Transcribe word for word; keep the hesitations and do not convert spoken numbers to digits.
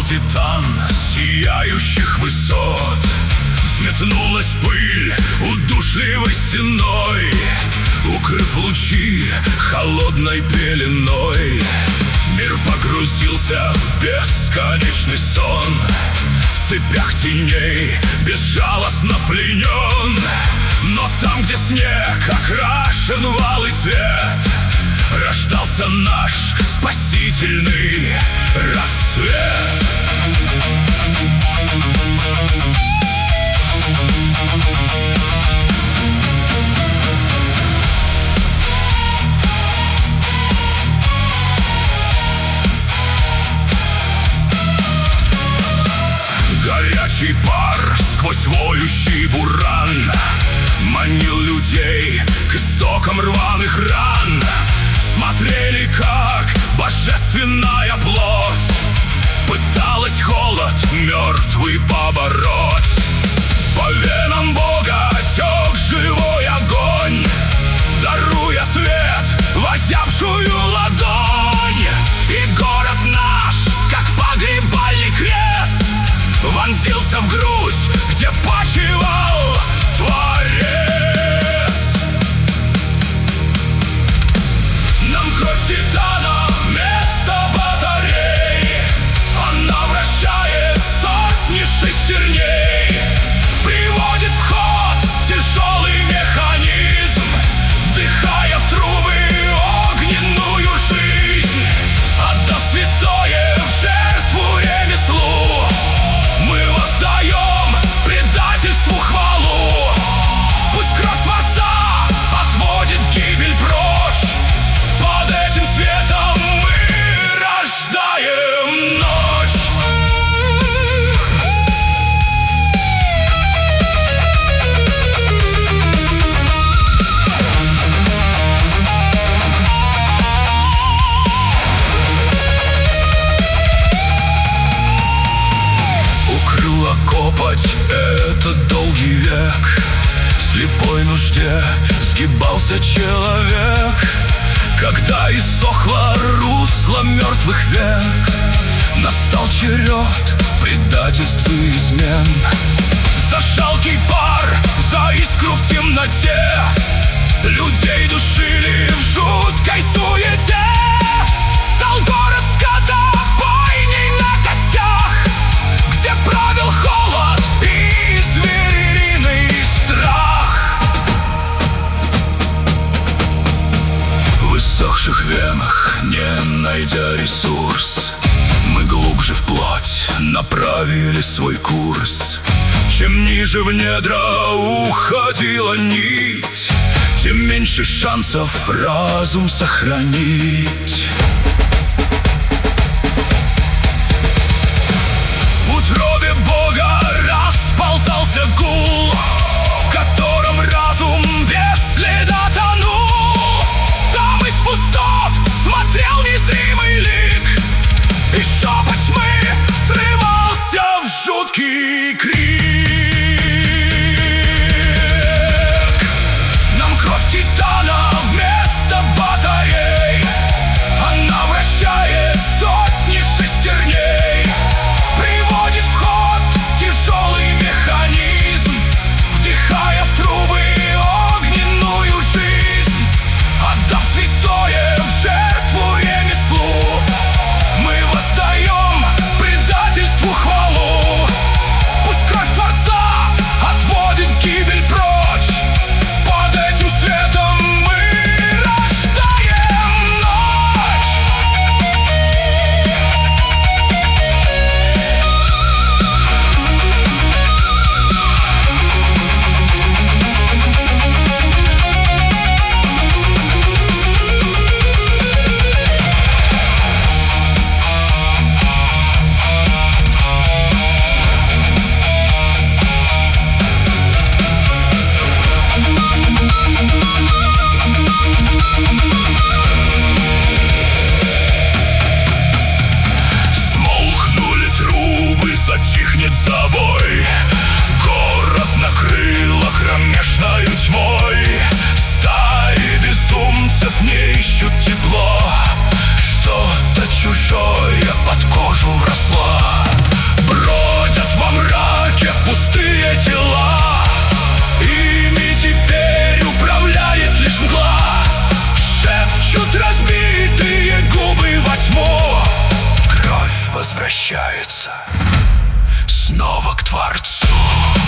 титан сияющих высот. Взметнулась пыль удушливой стеной, укрыв лучи холодной пеленой. Мир погрузился в бесконечный сон, в цепях теней безжалостно пленен. Но там, где снег окрашен в алый цвет, рождался наш спасительный рассвет. Горячий пар сквозь воющий буран манил людей к истокам рваных ран. Смотрели, как божественная плоть пыталась холод мертвый побороть. По венам Бога тек живой огонь, даруя свет в озябшую ладонь. И город наш, как погребальный крест, вонзился в грудь, где почивал Творец. Нам кровь титана вместо батарей, она вращает сотни шестерней, приводит в ход тяжелый механизм, вдыхая в трубы огненную жизнь. Отдав святое в жертву ремеслу, мы воздаем предательству хвалу. Пусть кровь Творца отводит гибель прочь, под этим светом мы рождаем ночь. Укрыла копоть этот долгий век, в слепой нужде сгибался человек. Когда иссохло русло мертвых век, настал черед предательств и измен. За жалкий пар, за искру в темноте, людей душили в жуткой суете. Стал город скота бойней на костях, где правил холод и звериный страх. В иссохших венах, не найдя ресурс, мы глубже в плоть направили свой курс. Чем ниже в недра уходила нить, тем меньше шансов разум сохранить. В утробе Бога расползался гул, в котором разум без следа тонул. Там из пустот смотрел незримый лик, и шепот тьмы срывался в жуткий крик. Нам кровь титана вместо батарей, она возвращается снова к Творцу.